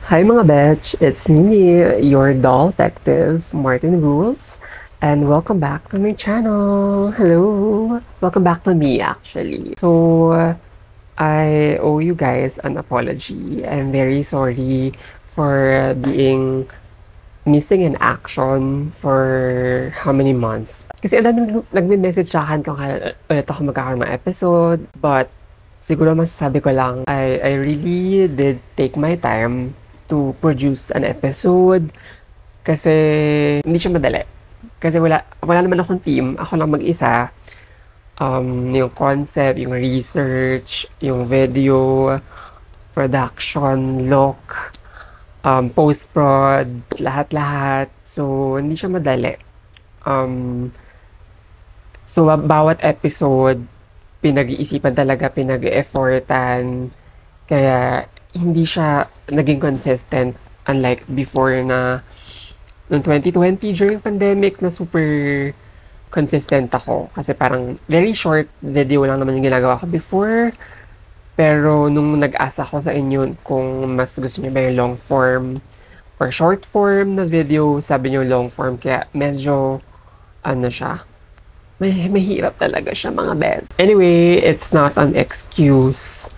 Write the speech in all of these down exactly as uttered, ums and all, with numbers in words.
Hi mga betch, it's me, your doll detective, Martin Rules, and welcome back to my channel. Hello! Welcome back to me actually. So, I owe you guys an apology. I'm very sorry for being missing in action for how many months. Kasi ang dami nag- nagme-message sa akin kung kailan ulit ako magkakaroon ng episode, but siguro masasabi ko lang, I, I really did take my time to produce an episode kasi hindi siya madali. Kasi wala, wala naman akong team, ako lang mag-isa. Um, yung concept, yung research, yung video, production, look, um, post-prod, lahat-lahat. So, hindi siya madali. Um, so, bawat episode, pinag-iisipan talaga, pinag-effortan. Kaya, hindi siya naging consistent unlike before na noong twenty twenty during pandemic na super consistent ako kasi parang very short video lang naman yung ginagawa ko before, pero nung nag-asa ko sa inyo kung mas gusto niyo ba yung long form or short form na video, sabi niyo long form, kaya medyo ano siya, may mahirap talaga siya mga best. Anyway, it's not an excuse.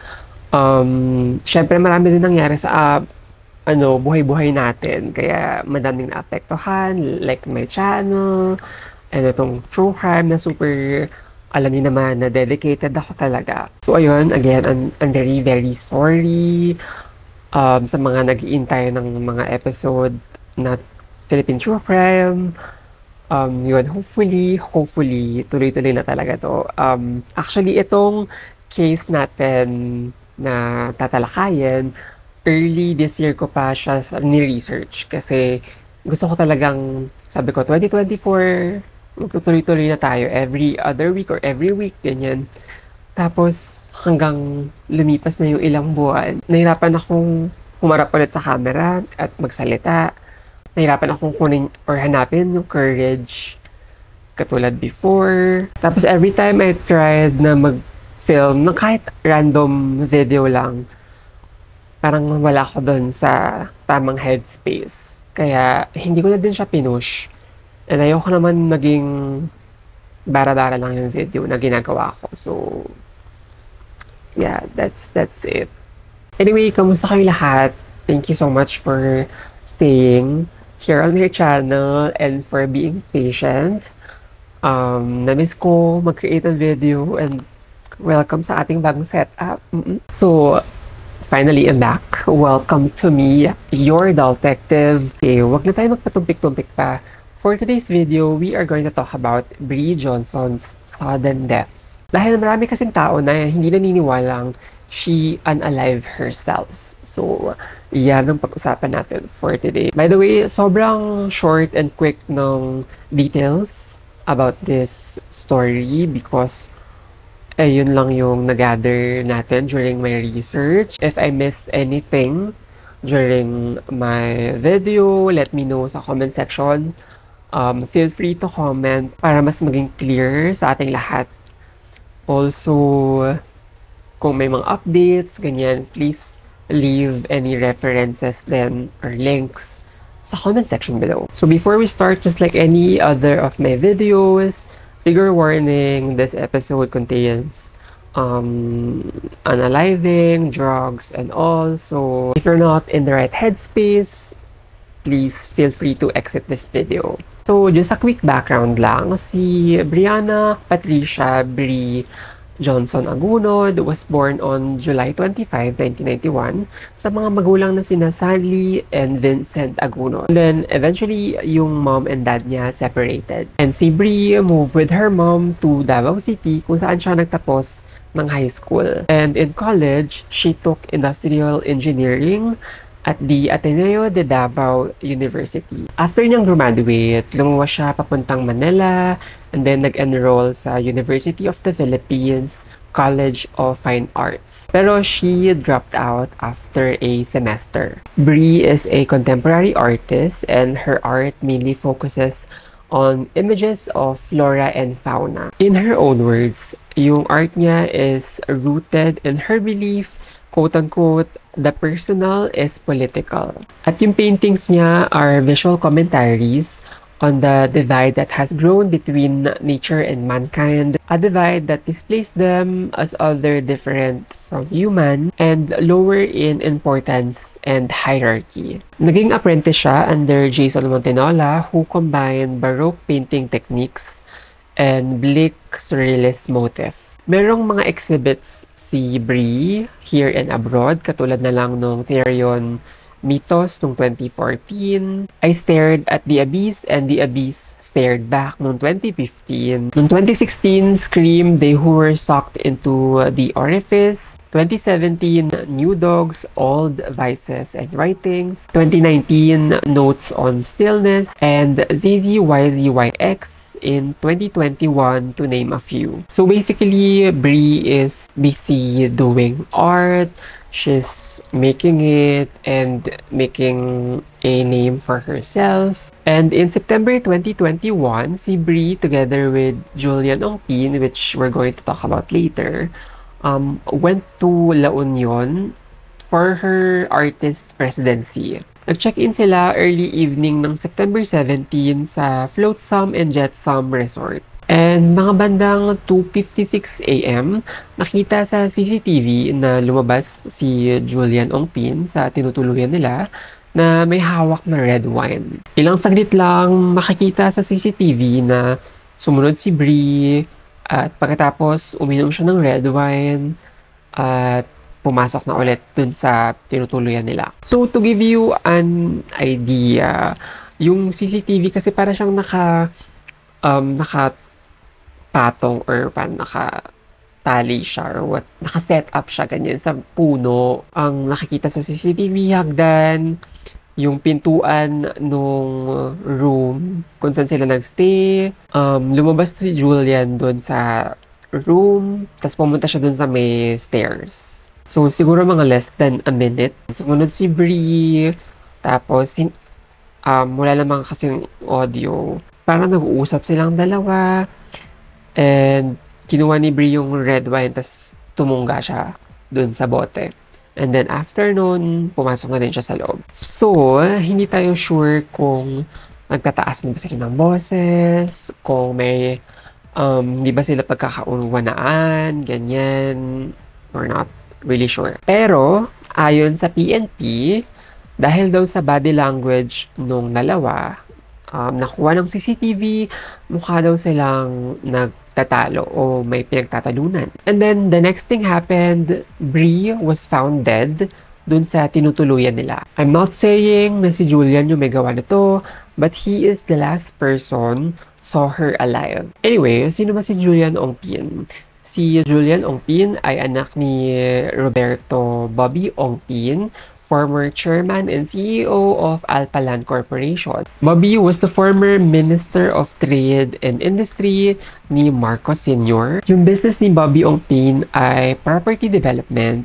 Um, syempre marami din nangyari sa uh, ano, buhay-buhay natin. Kaya madaming naapektuhan, like my channel, and itong true crime na super, alam niyo naman, na dedicated ako talaga. So ayun, again, I'm, I'm very, very sorry um, sa mga nag-iintay ng mga episode na Philippine True Crime. Um, yun, hopefully, hopefully, tuloy-tuloy na talaga to. Um, actually, itong case natin na tatalakayin, early this year ko pa siya ni-research kasi gusto ko talagang, sabi ko, twenty twenty-four, magtutuloy-tuloy na tayo every other week or every week, ganyan. Tapos, hanggang lumipas na yung ilang buwan, nahirapan akong humarap ulit sa camera at magsalita. Nahirapan akong kunin or hanapin yung courage katulad before. Tapos, every time I tried na mag-film ng kahit random video lang, parang wala ko doon sa tamang headspace. Kaya, hindi ko na din siya pinush. And ayoko naman maging bara-bara lang yung video na ginagawa ko. So, yeah, that's that's it. Anyway, kamusta kayo lahat? Thank you so much for staying here on my channel and for being patient. Um, na-miss ko mag-create ng video and welcome sa ating bagong setup. Mm-mm. So, finally, I'm back. Welcome to me, your doll detective. Okay, wag na tayo magpatumpik-tumpik pa. For today's video, we are going to talk about Brie Johnson's sudden death. Dahil marami kasing tao na hindi naniniwalang she unalive herself. So, yan ang pag-usapan natin for today. By the way, sobrang short and quick ng details about this story because ayun lang yung nag-gather natin during my research. If I miss anything during my video, let me know sa comment section. Um, feel free to comment para mas maging clear sa ating lahat. Also, kung may mga updates, ganyan, please leave any references then or links sa comment section below. So before we start, just like any other of my videos, trigger warning, this episode contains um, unaliving, drugs, and all. So if you're not in the right headspace, please feel free to exit this video. So just a quick background lang, si Brianna Patricia Brie Johnson Agunod was born on July twenty-fifth, nineteen ninety-one sa mga magulang na sina Sally and Vincent Agunod. And then eventually yung mom and dad niya separated. And si Brie moved with her mom to Davao City kung saan siya nagtapos ng high school. And in college, she took industrial engineering at the Ateneo de Davao University. After niyang graduate, lumuwas siya papuntang Manila and then nag-enroll sa University of the Philippines College of Fine Arts. Pero she dropped out after a semester. Brie is a contemporary artist and her art mainly focuses on images of flora and fauna. In her own words, yung art niya is rooted in her belief quote-unquote, the personal is political. At yung paintings niya are visual commentaries on the divide that has grown between nature and mankind, a divide that displays them as other different from human and lower in importance and hierarchy. Naging apprentice siya under Jason Montenola, who combined Baroque painting techniques and bleak surrealist motif. Merong mga exhibits si Brie here and abroad, katulad na lang nung Therion Mythos noong twenty fourteen. I Stared at the Abyss and the Abyss Stared Back noong twenty fifteen. Noong twenty sixteen, Scream, They Who Were Sucked into the Orifice. twenty seventeen, New Dogs, Old Vices and Writings. twenty nineteen, Notes on Stillness. And Z Z Y Z Y X in twenty twenty-one, to name a few. So basically, Brie is busy doing art. She's making it and making a name for herself. And in September twenty twenty-one, si Brie, together with Julian Ongpin, which we're going to talk about later, um, went to La Union for her artist residency. Nag-check-in sila early evening ng September seventeenth sa Flotsam and Jetsam Resort. And mga bandang two fifty-six a m, nakita sa C C T V na lumabas si Julian Ongpin sa tinutuluyan nila na may hawak na red wine. Ilang saglit lang makikita sa C C T V na sumunod si Brie at pagkatapos uminom siya ng red wine at pumasok na ulit dun sa tinutuluyan nila. So to give you an idea, yung C C T V kasi para siyang naka um, naka patong or pan nakatali siya or what, naka-set up siya ganyan sa puno. Ang nakikita sa C C T V, hagdan, yung pintuan nung room kung saan sila nagstay. Um, lumabas si Julian doon sa room, tapos pumunta siya doon sa may stairs. So, siguro mga less than a minute. Sumunod si Brie, tapos um, wala namang kasing audio. Parang nag-uusap silang dalawa. And kinuha ni Brie yung red wine, tapos tumungga siya dun sa bote. And then after nun, pumasok na din siya sa loob. So, hindi tayo sure kung nagtataas na ba sila ng boses, kung may, um, hindi ba sila pagkakaunwanaan, ganyan, or not really sure. Pero, ayon sa P N P, dahil daw sa body language nung dalawa, um, nakuha ng C C T V, mukha daw silang nagtatalo o may pinagtatalunan. And then, the next thing happened, Brie was found dead dun sa tinutuluyan nila. I'm not saying na si Julian yung may gawa na to, but he is the last person saw her alive. Anyway, sino ba si Julian Ongpin? Si Julian Ongpin ay anak ni Roberto Bobby Ongpin, former chairman and C E O of Alpaland Corporation. Bobby was the former Minister of Trade and Industry ni Marcos Senior Yung business ni Bobby Ongpin ay property development,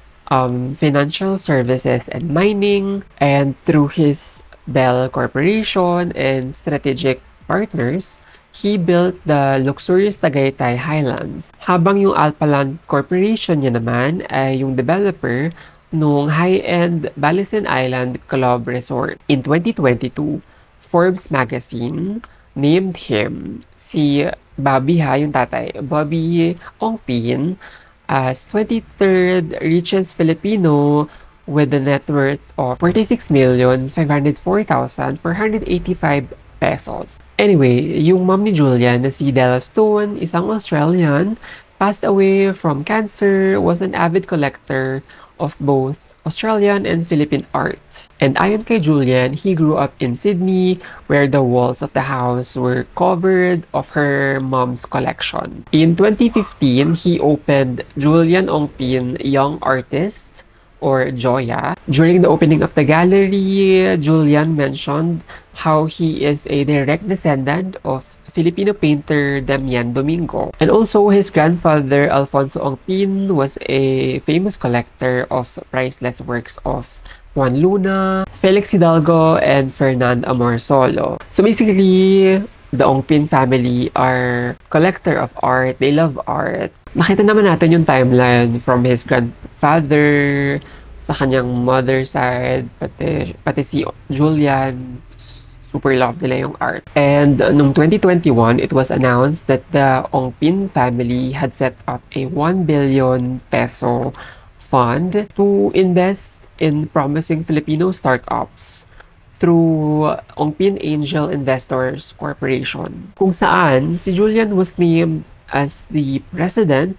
um, financial services and mining, and through his Bell Corporation and strategic partners, he built the luxurious Tagaytay Highlands. Habang yung Alpaland Corporation niya naman ay yung developer nung high-end Balisin Island Club Resort. In twenty twenty-two, Forbes magazine named him, si Bobby ha, yung tatay, Bobby Ongpin, as twenty-third richest Filipino with a net worth of forty-six million five hundred four thousand four hundred eighty-five pesos. Anyway, yung mom ni Julian na si Della Stone, isang Australian, passed away from cancer, was an avid collector of both Australian and Philippine art. And ayon kay Julian, he grew up in Sydney where the walls of the house were covered of her mom's collection. In twenty fifteen, he opened Julian Ongpin Young Artist or Joya. During the opening of the gallery, Julian mentioned how he is a direct descendant of Filipino painter Damian Domingo. And also, his grandfather, Alfonso Ongpin, was a famous collector of priceless works of Juan Luna, Felix Hidalgo, and Fernand Amorsolo. So basically, the Ongpin family are collector of art. They love art. Nakita naman natin yung timeline from his grandfather, sa kanyang mother side, pati, pati si Julian, super love nila yung art. And uh, noong twenty twenty-one, it was announced that the Ongpin family had set up a one billion peso fund to invest in promising Filipino startups through Ongpin Angel Investors Corporation, kung saan si Julian was named as the president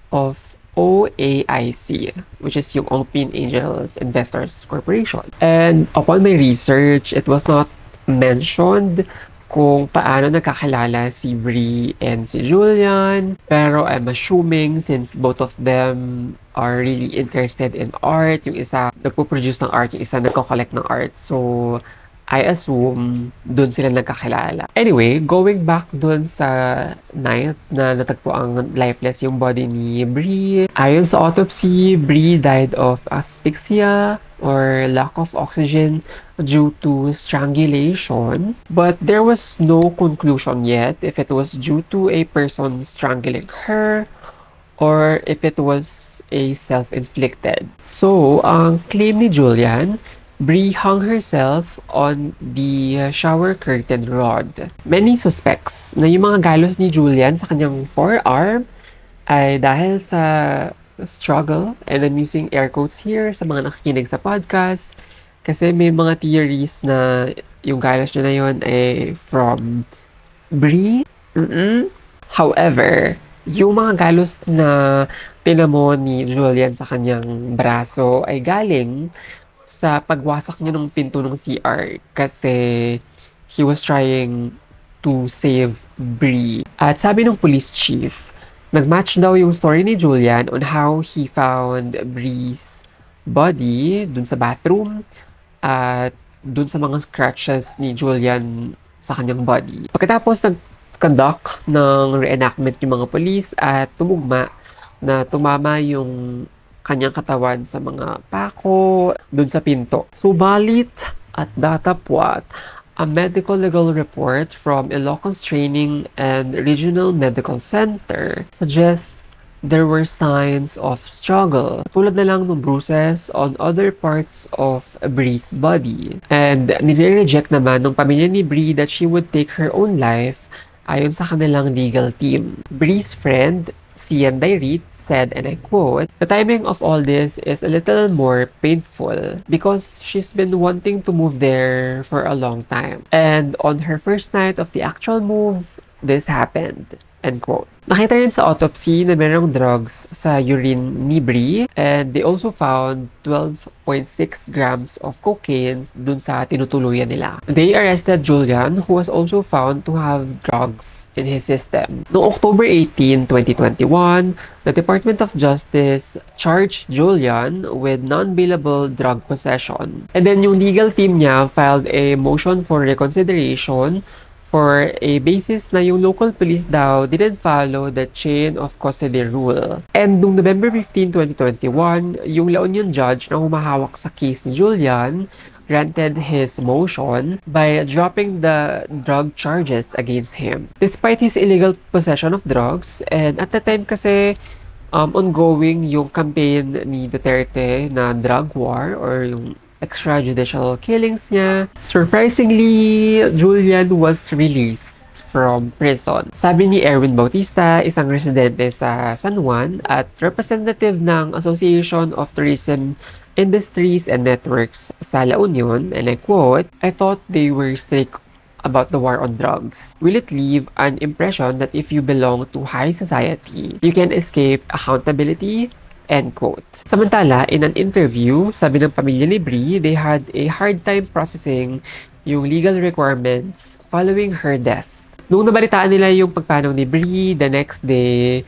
of O A I C, which is yung Ongpin Angels Investors Corporation. And upon my research, it was not mentioned kung paano nagkakilala si Brie and si Julian. Pero I'm assuming since both of them are really interested in art, yung isa nagpo-produce ng art, yung isa nagko-collect ng art. So, I assume dun sila nagkakilala. Anyway, going back dun sa night na natagpo ang lifeless yung body ni Brie. Ayon sa autopsy, Brie died of asphyxia or lack of oxygen due to strangulation. But there was no conclusion yet if it was due to a person strangling her or if it was a self-inflicted. So, ang claim ni Julian, Brie hung herself on the shower curtain rod. Many suspects na yung mga galos ni Julian sa kanyang forearm ay dahil sa struggle, and I'm using air quotes here sa mga nakikinig sa podcast kasi may mga theories na yung galos niya na yun ay from Brie. Mm-mm. However, yung mga galos na tinamo ni Julian sa kanyang braso ay galing sa pagwasak niya ng pinto ng C R kasi he was trying to save Brie. At sabi ng police chief, nagmatch daw yung story ni Julian on how he found Brie's body dun sa bathroom at dun sa mga scratches ni Julian sa kanyang body. Pagkatapos nag-conduct ng reenactment yung mga police at tumugma na tumama yung kanyang katawan sa mga pako dun sa pinto. Subalit at datapwat, a medical legal report from Ilocos Training and Regional Medical Center suggests there were signs of struggle, tulad na lang ng bruises on other parts of Brie's body. And nire-reject naman ng pamilya ni Brie that she would take her own life ayon sa kanilang legal team. Brie's friend, Sian Dairit, said, and I quote, "The timing of all this is a little more painful because she's been wanting to move there for a long time. And on her first night of the actual move, this happened." End quote. Nakita rin sa autopsy na mayroong drugs sa urine ni Brie, and they also found twelve point six grams of cocaine dun sa tinutuluyan nila. They arrested Julian, who was also found to have drugs in his system. Noong October eighteenth, twenty twenty-one, the Department of Justice charged Julian with non-bailable drug possession. And then yung legal team niya filed a motion for reconsideration for a basis na yung local police daw didn't follow the chain of custody rule. And noong November fifteenth, twenty twenty-one, yung La Union judge na humahawak sa case ni Julian granted his motion by dropping the drug charges against him. Despite his illegal possession of drugs, and at the time kasi um, ongoing yung campaign ni Duterte na drug war or yung extrajudicial killings niya. Surprisingly, Julian was released from prison. Sabi ni Erwin Bautista, isang residente sa San Juan at representative ng Association of Tourism Industries and Networks sa La Union, and I quote, "I thought they were strict about the war on drugs. Will it leave an impression that if you belong to high society, you can escape accountability?" End quote. Samantala, in an interview, sabi ng pamilya ni Brie, they had a hard time processing yung legal requirements following her death. Nung nabalitaan nila yung pagpanaw ni Brie, the next day,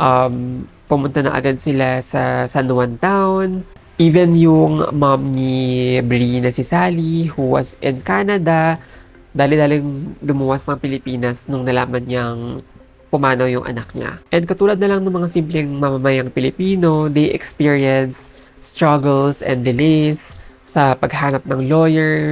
um, pumunta na agad sila sa San Juan Town. Even yung mom ni Brie na si Sally, who was in Canada, dali-daling lumuwas ng Pilipinas nung nalaman niyang pumanaw yung anak niya. And katulad na lang ng mga simpleng mamamayang Pilipino, they experience struggles and delays sa paghanap ng lawyer,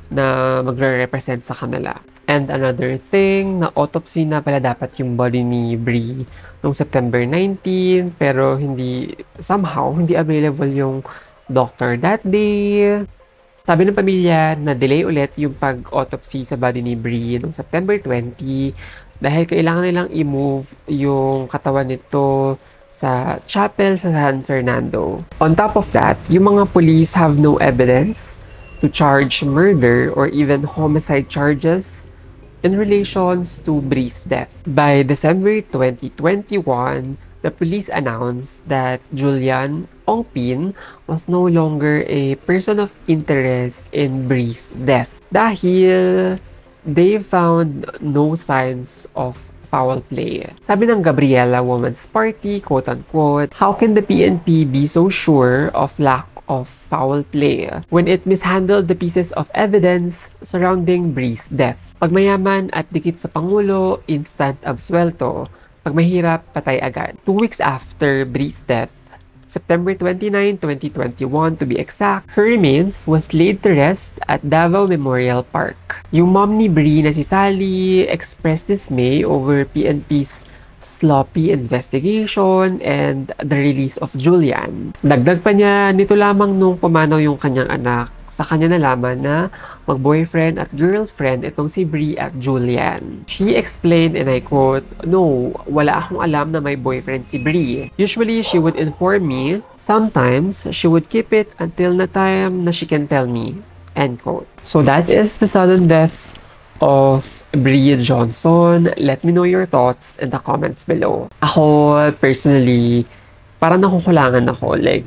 na magre-represent sa kanila. And another thing, na autopsy na pala dapat yung body ni Bree noong September nineteenth, pero hindi, somehow, hindi available yung doctor that day. Sabi ng pamilya na delay ulit yung pag-autopsy sa body ni Bree noong September twentieth dahil kailangan nilang i-move yung katawan nito sa chapel sa San Fernando. On top of that, yung mga police have no evidence to charge murder or even homicide charges in relations to Bree's death. By December twenty twenty-one, the police announced that Julian Ongpin was no longer a person of interest in Bree's death dahil they found no signs of foul play. Sabi ng Gabriela Women's Party, quote-unquote, "How can the P N P be so sure of lack of foul play when it mishandled the pieces of evidence surrounding Bree's death? Pag mayaman at dikit sa Pangulo, instant absuelto. Pag mahirap, patay agad." Two weeks after Bree's death, September twenty-ninth, twenty twenty-one to be exact, her remains was laid to rest at Davao Memorial Park. Yung mom ni Bree na si Sally expressed dismay over P N P's sloppy investigation and the release of Julian. Dagdag pa niya, nito lamang nung pumanaw yung kanyang anak, sa kanya nalaman na mag-boyfriend at girlfriend itong si Bree at Julian. She explained, and I quote, "No, wala akong alam na may boyfriend si Bree. Usually, she would inform me. Sometimes, she would keep it until na time na she can tell me." End quote. So that is the sudden death of Bree Johnson. Let me know your thoughts in the comments below. Ako, personally, parang nakukulangan ako. Like,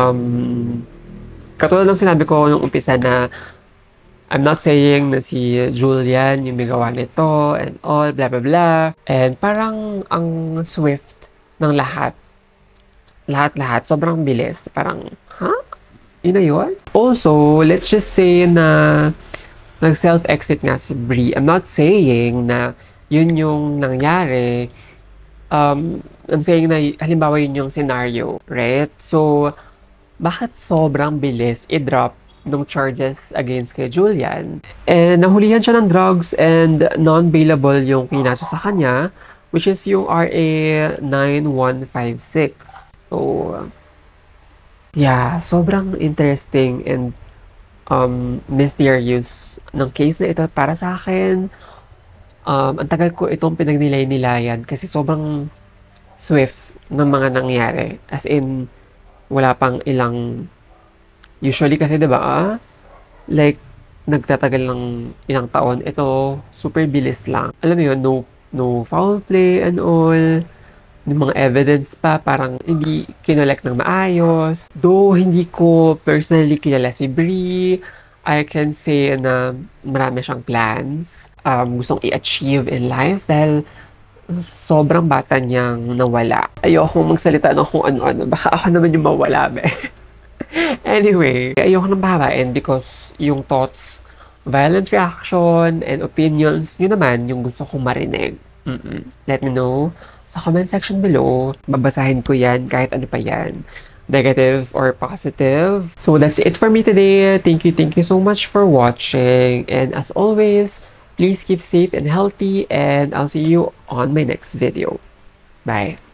um, katulad ng sinabi ko nung umpisa na I'm not saying na si Julian yung may gawa nito and all, blah, blah, blah. And parang ang swift ng lahat. Lahat-lahat. Sobrang bilis. Parang, ha? Huh? Yun na yun? Also, let's just say na nag-self-exit nga si Bree. I'm not saying na yun yung nangyari. Um, I'm saying na halimbawa yun yung scenario, right? So, bakit sobrang bilis i-drop ng charges against kay Julian? And nahulihan siya ng drugs and non-bailable yung pinaso sa kanya, which is yung R A nine one five six. So, yeah, sobrang interesting and um, mysterious ng case na ito para sa akin. Um, ang tagal ko itong pinagnilay-nilayan kasi sobrang swift ng mga nangyari. As in, wala pang ilang, usually kasi diba, ah, like, nagtatagal ng ilang taon. Ito, super bilis lang. Alam mo yun, no, no foul play and all. Yung mga evidence pa, parang hindi kinolect ng maayos. Though, hindi ko personally kilala si Bree, I can say na marami siyang plans. Um, gustong i-achieve in life dahil sobrang bata niyang nawala. Ayokong magsalita ng kung ano-ano. Baka ako naman yung mawala, be. Anyway, ayoko nang bahabain because yung thoughts, violent reaction, and opinions, yun naman yung gusto kong marinig. Mm-mm. Let me know sa comment section below. Babasahin ko yan kahit ano pa yan. Negative or positive. So that's it for me today. Thank you, thank you so much for watching. And as always, please keep safe and healthy. And I'll see you on my next video. Bye.